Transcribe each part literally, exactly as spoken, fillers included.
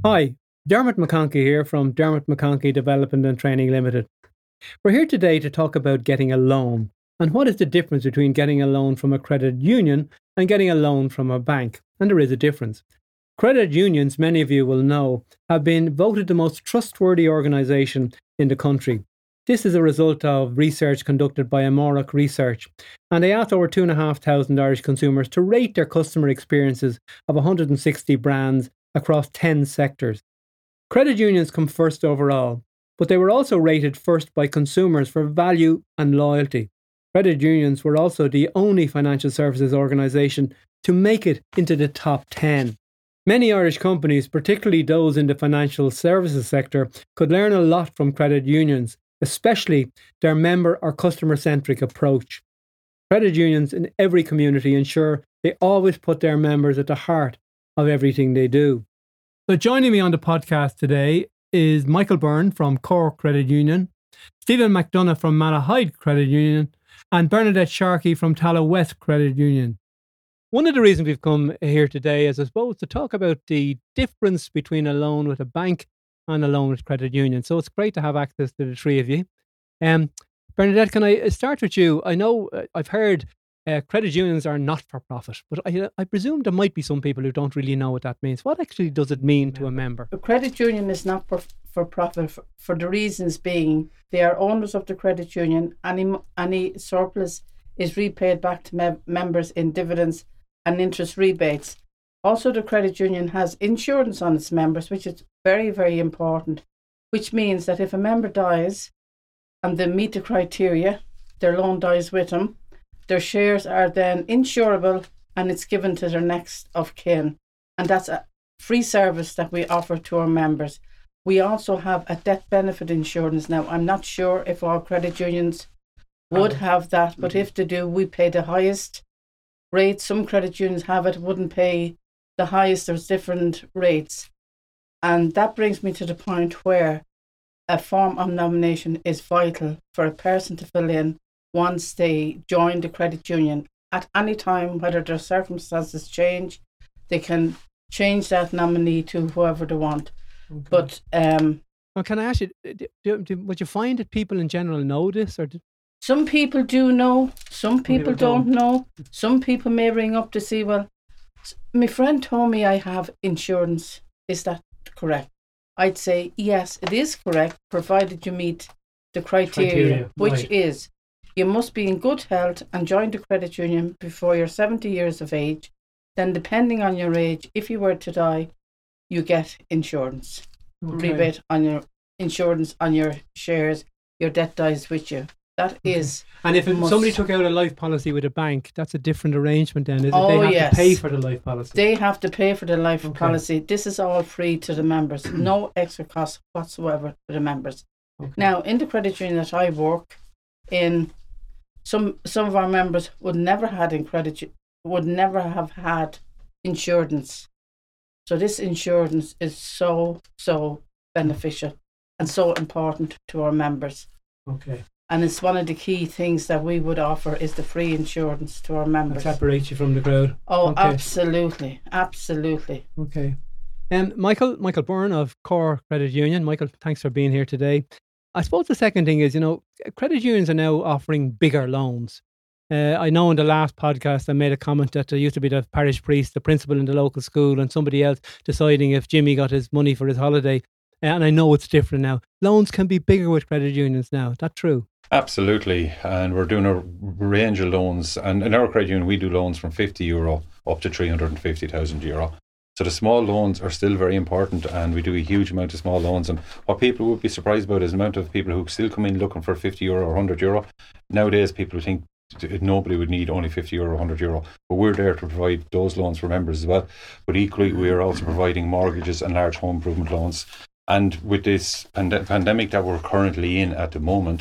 Hi, Dermot McConkey here from Dermot McConkey Development and Training Limited. We're here today to talk about getting a loan and what is the difference between getting a loan from a credit union and getting a loan from a bank. And there is a difference. Credit unions, many of you will know, have been voted the most trustworthy organisation in the country. This is a result of research conducted by Amoric Research, and they asked over two thousand five hundred Irish consumers to rate their customer experiences of one hundred sixty brands across ten sectors. Credit unions come first overall, but they were also rated first by consumers for value and loyalty. Credit unions were also the only financial services organisation to make it into the top ten. Many Irish companies, particularly those in the financial services sector, could learn a lot from credit unions, especially their member or customer-centric approach. Credit unions in every community ensure they always put their members at the heart of everything they do. So joining me on the podcast today is Michael Byrne from Cork Credit Union, Stephen McDonough from Malahide Credit Union, and Bernadette Sharkey from Tallow West Credit Union. One of the reasons we've come here today is, I suppose, to talk about the difference between a loan with a bank and a loan with credit union. So it's great to have access to the three of you. Um, Bernadette, can I start with you? I know uh, I've heard uh, credit unions are not for profit, but I, I presume there might be some people who don't really know what that means. What actually does it mean to a member? A credit union is not for, for profit for, for the reasons being they are owners of the credit union. Any, any surplus is repaid back to me- members in dividends and interest rebates. Also, the credit union has insurance on its members, which is very, very important, which means that if a member dies and they meet the criteria, their loan dies with them, their shares are then insurable and it's given to their next of kin. And that's a free service that we offer to our members. We also have a death benefit insurance. Now, I'm not sure if all credit unions would have that, but if they do, we pay the highest rate. Some credit unions have it, wouldn't pay the highest. There's different rates. And that brings me to the point where a form of nomination is vital for a person to fill in once they join the credit union. At any time, whether their circumstances change, they can change that nominee to whoever they want. Okay. But um, well, can I ask you, do, do, would you find that people in general know this? Or do... Some people do know, some people don't, don't know. Some people may ring up to see, well, my friend told me I have insurance. Is that correct? I'd say, yes, it is correct, provided you meet the criteria, criteria. which right. is you must be in good health and join the credit union before you're seventy years of age. Then, depending on your age, if you were to die, you get insurance. Okay. Rebate on your insurance on your shares, your debt dies with you. That okay. is. And if must, somebody took out a life policy with a bank, that's a different arrangement then, is it? Oh, they have yes. to pay for the life policy. They have to pay for the life okay. policy. This is all free to the members. No extra cost whatsoever to the members. Okay. Now, in the credit union that I work in, some some of our members would never had in credit would never have had insurance. So this insurance is so, so beneficial and so important to our members. Okay. And it's one of the key things that we would offer is the free insurance to our members. That separates you from the crowd. Oh, okay. absolutely. Absolutely. Okay. Um, Michael, Michael Byrne of Cork Credit Union. Michael, thanks for being here today. I suppose the second thing is, you know, credit unions are now offering bigger loans. Uh, I know in the last podcast I made a comment that there used to be the parish priest, the principal in the local school, and somebody else deciding if Jimmy got his money for his holiday. And I know it's different now. Loans can be bigger with credit unions now. Is that true? Absolutely. And we're doing a range of loans. And in our credit union, we do loans from fifty euro up to three hundred fifty thousand euro. So the small loans are still very important, and we do a huge amount of small loans. And what people would be surprised about is the amount of people who still come in looking for fifty euro or one hundred euro. Nowadays, people think nobody would need only fifty euro or one hundred euro, but we're there to provide those loans for members as well. But equally, we are also providing mortgages and large home improvement loans. And with this pand- pandemic that we're currently in at the moment,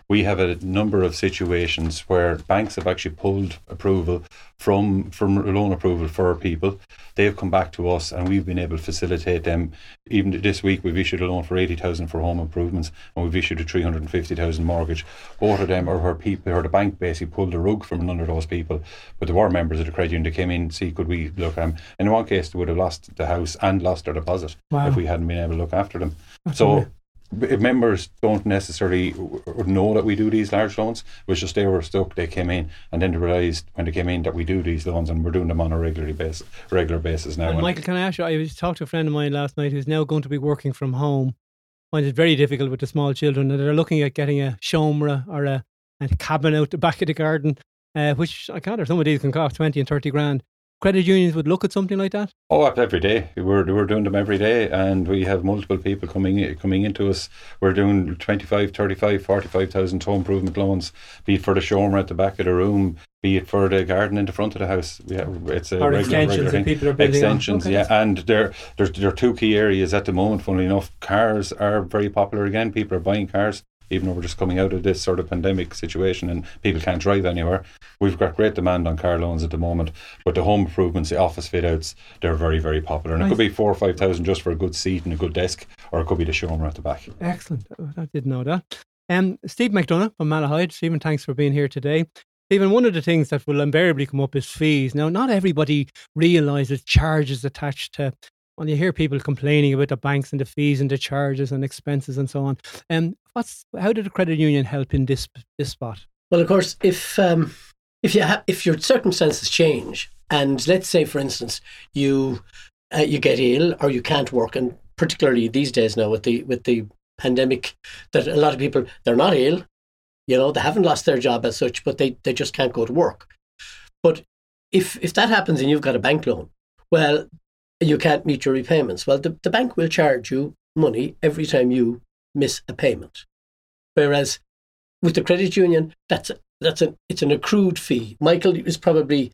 We have a number of situations where banks have actually pulled approval from from loan approval for people. They've come back to us and we've been able to facilitate them. Even this week we've issued a loan for eighty thousand for home improvements and we've issued a three hundred fifty thousand mortgage. Both of them are where people, or the bank basically pulled the rug from under those people. But there were members of the credit union that came in, see could we look at them. In one case they would have lost the house and lost their deposit wow. if we hadn't been able to look after them. That's so amazing. Members don't necessarily know that we do these large loans. It was just they were stuck, they came in and then they realised when they came in that we do these loans and we're doing them on a regular basis, regular basis now. And Michael, can I ask you, I was talking to a friend of mine last night who's now going to be working from home, finds it very difficult with the small children, and they're looking at getting a showmra or a, a cabin out the back of the garden, uh, which I can't, or some of these can cost twenty and thirty grand. Credit unions would look at something like that? Oh, every day. We're we're doing them every day, and we have multiple people coming coming into us. We're doing twenty-five, thirty-five, forty-five thousand home improvement loans, be it for the showroom at the back of the room, be it for the garden in the front of the house. Yeah, it's a or regular, extensions regular that people are building extensions, on. Okay. yeah, and there there's there are two key areas at the moment. Funnily enough, cars are very popular again. People are buying cars. Even though we're just coming out of this sort of pandemic situation and people can't drive anywhere, we've got great demand on car loans at the moment. But the home improvements, the office fit outs, they're very, very popular. And nice. It could be four or five thousand just for a good seat and a good desk, or it could be the showroom at the back. Excellent. I didn't know that. Um, Steve McDonough from Malahide. Stephen, thanks for being here today. Stephen, one of the things that will invariably come up is fees. Now, not everybody realises charges attached to. When you hear people complaining about the banks and the fees and the charges and expenses and so on, um, what's how did the credit union help in this this spot? Well, of course, if um, if you ha- if your circumstances change, and let's say, for instance, you uh, you get ill or you can't work, and particularly these days now with the with the pandemic, that a lot of people they're not ill, you know, they haven't lost their job as such, but they, they just can't go to work. But if if that happens and you've got a bank loan, well, you can't meet your repayments. Well, the, the bank will charge you money every time you miss a payment. Whereas with the credit union, that's a, that's an it's an accrued fee. Michael is probably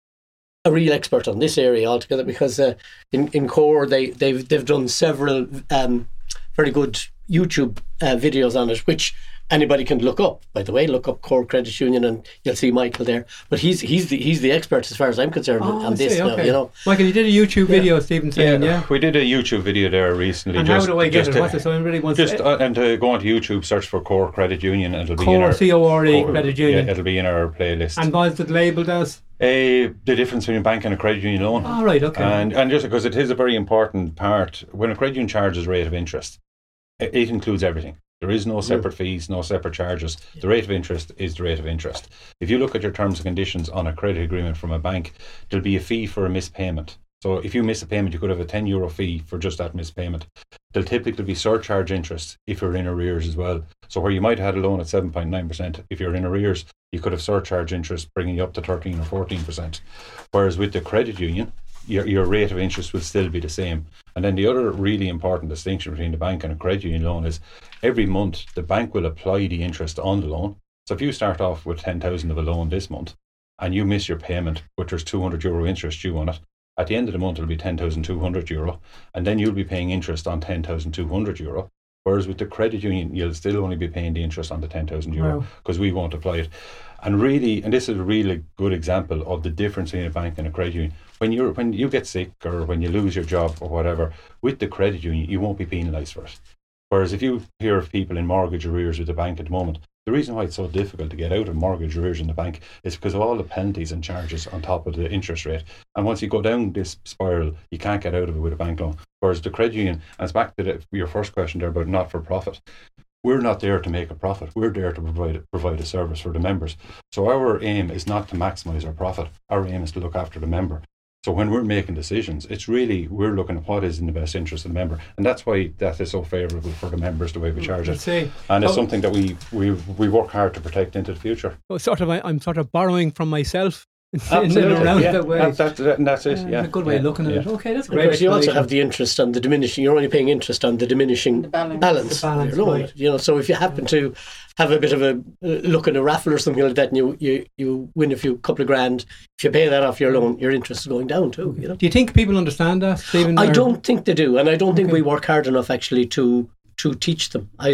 a real expert on this area altogether because uh, in in Core they they've they've done several um, very good YouTube uh, videos on it, which anybody can look up. By the way, look up Core Credit Union and you'll see Michael there. But he's he's the he's the expert as far as I'm concerned oh, on this see, now. okay. You know, Michael, you did a YouTube yeah. video, Stephen, saying, yeah, yeah, we did a YouTube video there recently. And just, how do I get it? To, What's it? So everybody wants just to, uh, and to go onto YouTube, search for Core Credit Union, and it'll be Core, in our C O R E Core, Credit Union. Yeah, it'll be in our playlist. And what is it labelled as? Uh, the difference between a bank and a credit union loan. Oh, right, okay. And and just because it is a very important part, when a credit union charges rate of interest, it, it includes everything. There is no separate fees, no separate charges. The rate of interest is the rate of interest. If you look at your terms and conditions on a credit agreement from a bank, there'll be a fee for a missed payment. So if you miss a payment, you could have a ten euro fee for just that missed payment. There'll typically be surcharge interest if you're in arrears as well. So where you might have had a loan at seven point nine percent, if you're in arrears, you could have surcharge interest bringing you up to thirteen or fourteen percent. Whereas with the credit union, your, your rate of interest will still be the same. And then the other really important distinction between the bank and a credit union loan is every month the bank will apply the interest on the loan. So if you start off with ten thousand of a loan this month and you miss your payment, but there's two hundred euro interest due on it, at the end of the month it'll be ten thousand two hundred euro, and then you'll be paying interest on ten thousand two hundred euro. Whereas with the credit union, you'll still only be paying the interest on the ten thousand euro because wow. we won't apply it. And really, and this is a really good example of the difference between a bank and a credit union. When you're when you get sick or when you lose your job or whatever, with the credit union, you won't be penalised for it. Whereas if you hear of people in mortgage arrears with the bank at the moment, the reason why it's so difficult to get out of mortgage arrears in the bank is because of all the penalties and charges on top of the interest rate. And once you go down this spiral, you can't get out of it with a bank loan. Whereas the credit union, and it's back to the, your first question there about not-for-profit, we're not there to make a profit. We're there to provide provide a service for the members. So our aim is not to maximise our profit. Our aim is to look after the member. So when we're making decisions, it's really, we're looking at what is in the best interest of the member. And that's why that is so favourable for the members, the way we charge it. See. And it's oh. something that we, we we work hard to protect into the future. Well, sort of, I, I'm sort of borrowing from myself. Absolutely, in and around yeah. that way. That, that, that, and that's it, yeah. That's a good way yeah. of looking at yeah. it. Okay, that's of great. course, you also have the interest on the diminishing, you're only paying interest on the diminishing The balance. balance. The balance, of your loan, right. you know, so if you happen to have a bit of a uh, look in a raffle or something like that and you, you, you win a few couple of grand, if you pay that off your loan, your interest is going down too. You know? Do you think people understand that, Stephen? I or? don't think they do, and I don't think Okay. we work hard enough actually to to teach them either.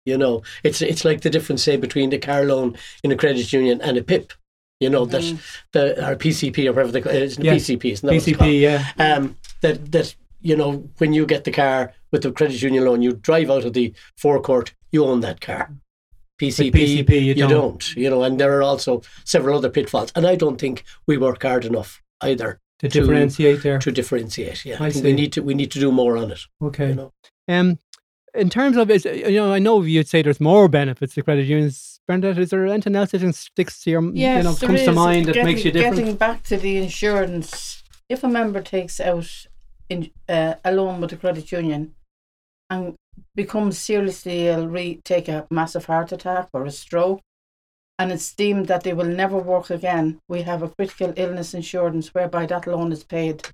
You know, it's it's like the difference, say, between the car loan in a credit union and a P I P. You know, that Mm. the or P C P or whatever they call it. It's Yes. P C P, isn't that P what C it's called? P, yeah. Um, that that you know, when you get the car with the credit union loan, you drive out of the forecourt, you own that car. P C P, With P C P, you you don't. don't. You know, and there are also several other pitfalls, and I don't think we work hard enough either To to- differentiate there. to differentiate. Yeah, I I, think see. we need to we need to do more on it. Okay. You know, Um, in terms of, is, you know, I know you'd say there's more benefits to credit unions. Bernadette, is there anything else that sticks to your, Yes, you know, there comes to is. mind that getting, makes you different? Getting back to the insurance, if a member takes out in, uh, a loan with a credit union and becomes seriously ill, re- take a massive heart attack or a stroke, and it's deemed that they will never work again, we have a critical illness insurance whereby that loan is paid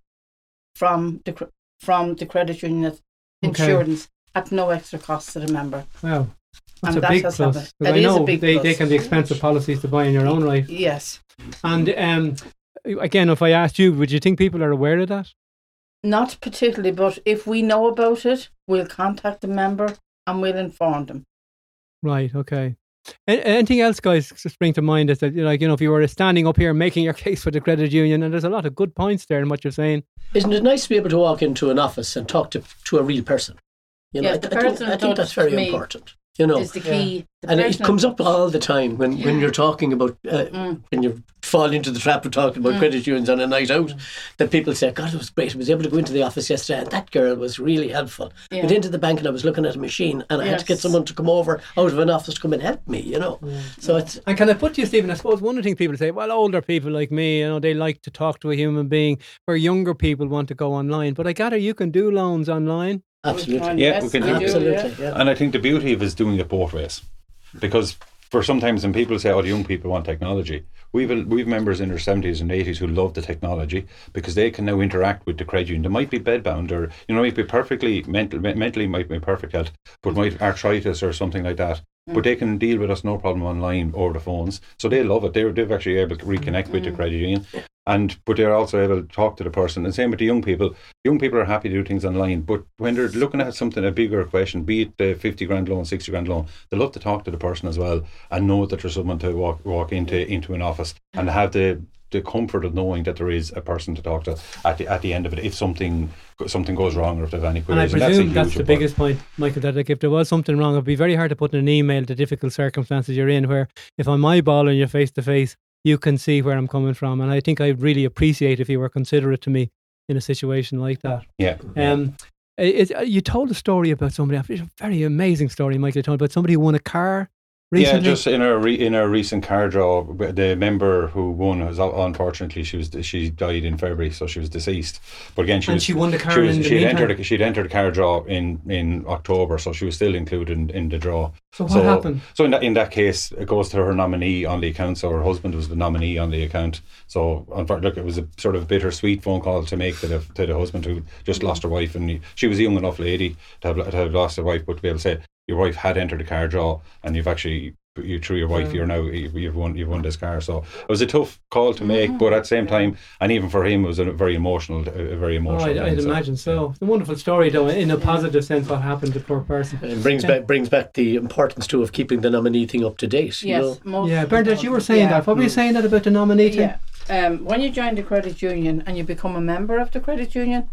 from the cr- from the credit union Okay. insurance at no extra cost to the member. Wow. That's And a that big has plus. happened. 'Cause It I is a know big they, plus. they can be expensive policies to buy in your own right. Yes. And um, again, if I asked you, would you think people are aware of that? Not particularly, but if we know about it, we'll contact the member and we'll inform them. Right, okay. A- Anything else, guys, to spring to mind is that, like, you know, if you were standing up here making your case for the credit union, and there's a lot of good points there in what you're saying. isn't it nice to be able to walk into an office and talk to to a real person? You know, Yeah, I, the I think, person I think that's very touched me important. You know, Is the key. The and it personal comes up touch. all the time when, when you're talking about uh, Mm. when you fall into the trap of talking about Mm. credit unions on a night out, that people say, God, it was great. I was able to go into the office yesterday and that girl was really helpful. I Yeah. went into the bank and I was looking at a machine and I had to get Yes. someone to come over out of an office to come and help me, you know. So it's And can I put to you, Stephen, I suppose one of the things people say, well, older people like me, you know, they like to talk to a human being, where younger people want to go online. But I gather you can do loans online. absolutely. Yeah, Yes, we can do do, that. Absolutely, yeah. yeah. And I think the beauty of it is doing it both ways. Because for sometimes when people say, oh, the young people want technology, we've we've members in their seventies and eighties who love the technology because they can now interact with the credit union. They might be bedbound or, you know, might be perfectly mental, mentally might be in perfect health, but might have arthritis or something like that. Mm. But they can deal with us no problem online over the phones. So they love it. They're, they're actually able to reconnect with the Mm. credit union. And but they're also able to talk to the person. And same with the young people. Young people are happy to do things online, but when they're looking at something, a bigger question, be it the fifty grand loan, sixty grand loan, they love to talk to the person as well and know that there's someone to walk walk into into an office and have the the comfort of knowing that there is a person to talk to at the at the end of it if something something goes wrong or if they have any And I queries. presume a that's, huge the important- biggest point, Michael, that like if there was something wrong, it'd be very hard to put in an email the difficult circumstances you're in, where if I'm eyeballing you face to face, you can see where I'm coming from. And I think I'd really appreciate if you were considerate to me in a situation like that. Yeah. Um, it, it, you told a story about somebody, a very amazing story, Michael, you told about somebody who won a car recently. Yeah, just in our re, in our recent car draw, the member who won was unfortunately she was she died in February, so she was deceased. But again, she And was, she won the car She was, in the she'd meantime? entered she'd entered the car draw in, in October, so she was still included in, in the draw. So what so, happened? So in that in that case, it goes to her nominee on the account. So her husband was the nominee on the account. So unfor- look, it was a sort of bittersweet phone call to make to the to the husband who just lost her wife, and he, she was a young enough lady to have to have lost her wife, but to be able to say your wife had entered the car draw and you've actually. You through your wife, Yeah. you're now you've won you've won this car. So it was a tough call to make, but at the same time, and even for him, it was a very emotional, a very Oh, emotional. I'd, I'd thing, so, imagine so. It's a wonderful story, though, in a positive sense, what happened to the poor person. It brings back brings back the importance too of keeping the nominee thing up to date. You Yes. know? most Yeah, Bernadette, you were saying yeah. that. What were you saying that about the nominee thing? Yeah. Um, when you join the credit union and you become a member of the credit union,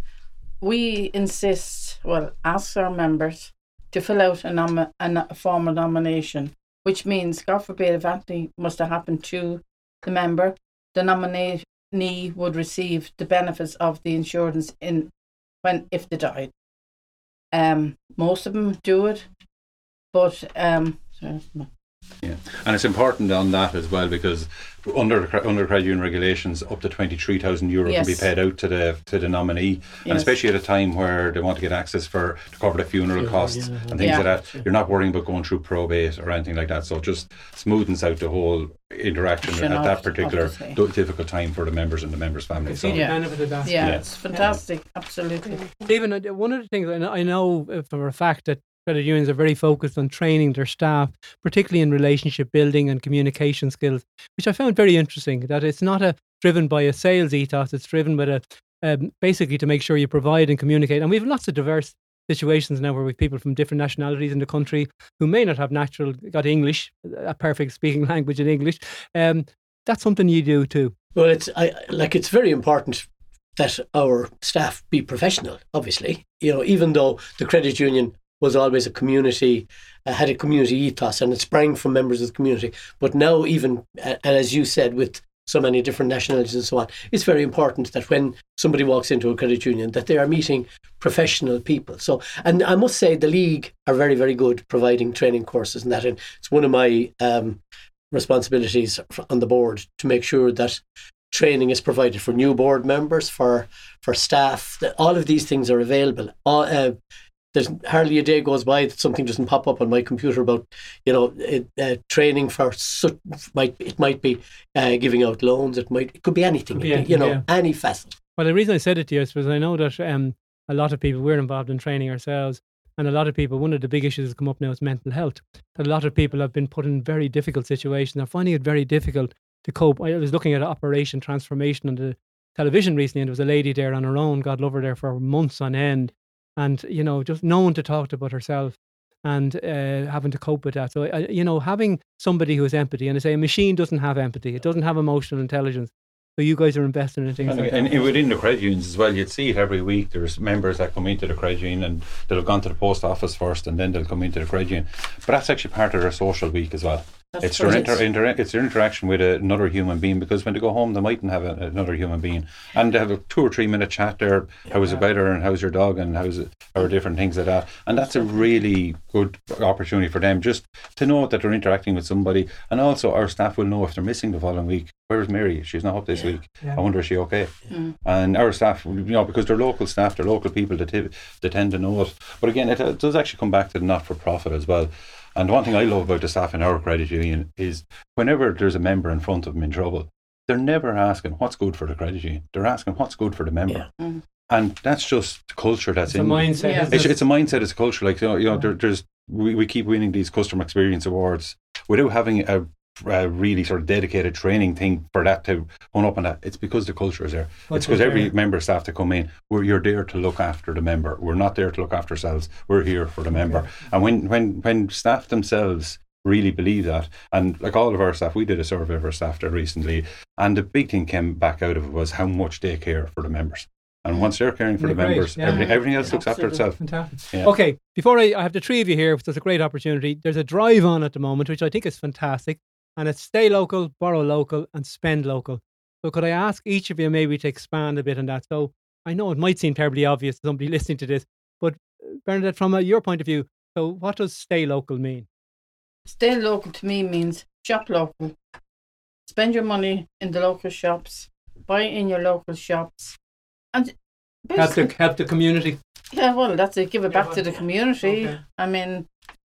we insist, well, ask our members to fill out a, nom- a, no- a form of nomination, which means, God forbid, if anything must have happened to the member, the nominee would receive the benefits of the insurance in when if they died. Um, most of them do it, but um, sorry, Yeah, and it's important on that as well because under the cre- under credit union regulations, up to twenty three thousand euro can be Yes. paid out to the to the nominee, and Yes. especially at a time where they want to get access for to cover the funeral Yeah, costs yeah, and things yeah. like that. You're not worrying about going through probate or anything like that, so it just smoothens out the whole interaction Should at not, that particular obviously. d- difficult time for the members and the members' I families. see So the Yeah. benefit of that. yeah, Yeah. it's fantastic, absolutely. Stephen, uh, one of the things I know, I know uh, for a fact that credit unions are very focused on training their staff, particularly in relationship building and communication skills, which I found very interesting. That it's not a driven by a sales ethos; it's driven by a um, basically to make sure you provide and communicate. And we have lots of diverse situations now where we have people from different nationalities in the country who may not have natural, got English, a perfect speaking language in English. Um, that's something you do too. Well, it's I, like it's very important that our staff be professional, obviously. You know, even though the credit union was always a community, uh, had a community ethos, and it sprang from members of the community. But now even, uh, and as you said, with so many different nationalities and so on, it's very important that when somebody walks into a credit union that they are meeting professional people. So, and I must say the league are very, very good providing training courses and that. And it's one of my um, responsibilities on the board to make sure that training is provided for new board members, for for staff, that all of these things are available. All, uh, there's hardly a day goes by that something doesn't pop up on my computer about, you know, it, uh, training for such, might it might be uh, giving out loans. It might it could be anything. Could be you anything, know, yeah. any facet. Well, the reason I said it to you is because I know that um, a lot of people, we're involved in training ourselves, and a lot of people, one of the big issues that's come up now is mental health. That a lot of people have been put in very difficult situations. They're finding it very difficult to cope. I was looking at Operation Transformation on the television recently, and there was a lady there on her own, God love her, there for months on end. And, you know, just no one to talk to about herself and uh, having to cope with that. So, uh, you know, having somebody who has empathy, and I say a machine doesn't have empathy. It doesn't have emotional intelligence. So you guys are investing in things and, like and that. within the credit unions as well, you'd see it every week. There's members that come into the credit union and they'll have gone to the post office first and then they'll come into the credit union. But that's actually part of their social week as well. That's It's their, brilliant. inter, inter, it's their interaction with another human being, because when they go home they mightn't have a, another human being, and they have a two or three minute chat there. How's the weather and how's your dog and how's it, or different things like that. And that's a really good opportunity for them just to know that they're interacting with somebody. And also our staff will know if they're missing the following week. Where's Mary? She's not up this Yeah. week. Yeah. I wonder is she okay? Mm. And our staff, you know, because they're local staff, they're local people, they, t- they tend to know it. But again, it, it does actually come back to the not-for-profit as well. And one thing I love about the staff in our credit union is whenever there's a member in front of them in trouble, they're never asking what's good for the credit union. They're asking what's good for the member. Yeah. Mm. And that's just the culture that's It's a in mindset. Yeah. isn't It's, it? it's a mindset, it's a culture. Like, you know, you know there, there's we, we keep winning these customer experience awards without having a, a really sort of dedicated training thing for that to hone up on that. It's because the culture is there. It's because every there. member of staff to come in, we're, you're there to look after the member. We're not there to look after ourselves. We're here for the member. And when, when, when staff themselves really believe that, and like all of our staff, we did a survey of our staff there recently, and the big thing came back out of it was how much they care for the members. And once they're caring for Isn't the it great? members, Yeah. everything, everything else looks after Absolutely. itself. Fantastic. Yeah. Okay, before I, I have the three of you here, so it's a great opportunity. There's a drive on at the moment, which I think is fantastic, and it's stay local, borrow local, and spend local. So could I ask each of you maybe to expand a bit on that? So I know it might seem terribly obvious to somebody listening to this, but uh, Bernadette, from uh, your point of view, so what does stay local mean? Stay local to me means shop local. Spend your money in the local shops. Buy in your local shops. And Help the, basically, help the community. yeah, well, that's it. Give it Yeah, back to the well, community. okay. I mean,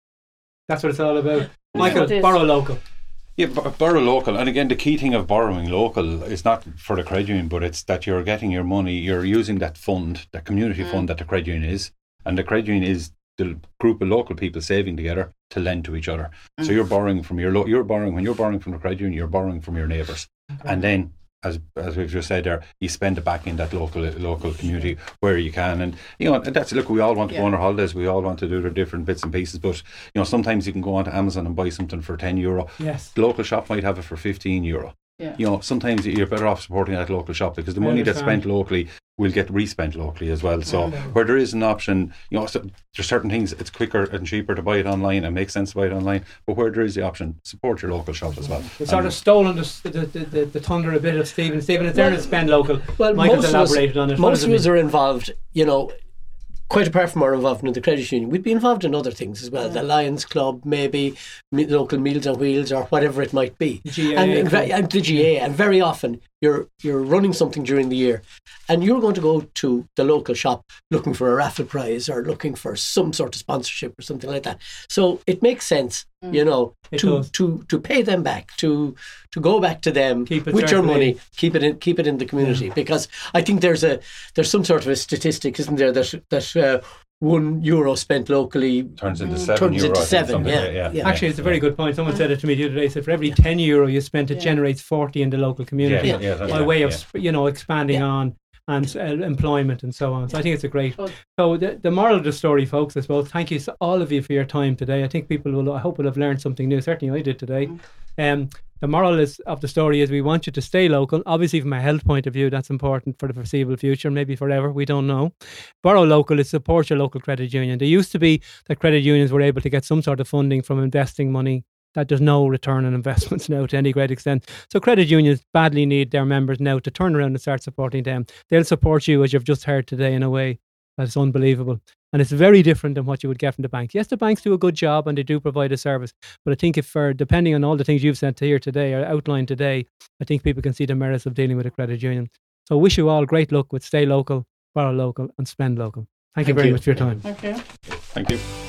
That's what it's all about. That's Michael, what it is. borrow local. Yeah, b- borrow local. And again, the key thing of borrowing local is not for the credit union, but it's that you're getting your money, you're using that fund, that community Mm. fund that the credit union is. And the credit union is the group of local people saving together to lend to each other. So Mm. you're borrowing from your, lo- you're borrowing, when you're borrowing from the credit union, you're borrowing from your neighbours. And then, as as we've just said there, you spend it back in that local local community where you can. And, you know, and that's, look, we all want to go Yeah. on our holidays, we all want to do their different bits and pieces, but, you know, sometimes you can go onto Amazon and buy something for ten euro. Yes. The local shop might have it for fifteen euro. yeah. You know, sometimes you're better off supporting that local shop, because the I money that's understand. spent locally will get respent locally as well. So Okay. where there is an option, you know, so there's certain things, it's quicker and cheaper to buy it online and makes sense to buy it online. But where there is the option, support your local shop as well. We've sort of stolen the, the, the, the, the thunder a bit of Stephen. Stephen, it's there to spend local. Well, Michael's most of us, elaborated on it. What most does of it us are involved, you know, quite apart from our involvement in the credit union. We'd be involved in other things as well, the Lions Club, maybe me- local Meals on Wheels, or whatever it might be. G A A and, and, club. ve- and the G A A, and very often you're you're running something during the year, and you're going to go to the local shop looking for a raffle prize or looking for some sort of sponsorship or something like that. So it makes sense, Mm. you know, It to, does. to to pay them back, to to go back to them Keep it with your money, circulating. keep it in keep it in the community. Because I think there's a there's some sort of a statistic, isn't there, that that uh, one euro spent locally Turns into Mm. seven turns euro. into I think, seven. something Yeah, like that, yeah. Actually, it's a very good point. Someone said it to me the other day. Said for every ten euro you spent, it Yeah. generates forty in the local community Yeah, yeah, that's by right, way of yeah. sp- you know expanding Yeah. on. and uh, employment and so on. So I think it's a great. Good. So the, the moral of the story, folks, I suppose, thank you so- all of you for your time today. I think people will, I hope will have learned something new. Certainly I did today. Um, the moral is, of the story is we want you to stay local. Obviously from a health point of view, that's important for the foreseeable future, maybe forever, we don't know. Borrow local is support your local credit union. There used to be that credit unions were able to get some sort of funding from investing money, that there's no return on investments now to any great extent. So credit unions badly need their members now to turn around and start supporting them. They'll support you, as you've just heard today, in a way that's unbelievable. And it's very different than what you would get from the bank. Yes, the banks do a good job and they do provide a service. But I think if for, depending on all the things you've said to here today or outlined today, I think people can see the merits of dealing with a credit union. So I wish you all great luck with stay local, borrow local and spend local. Thank, Thank you very you. much for your time. Thank you. Thank you.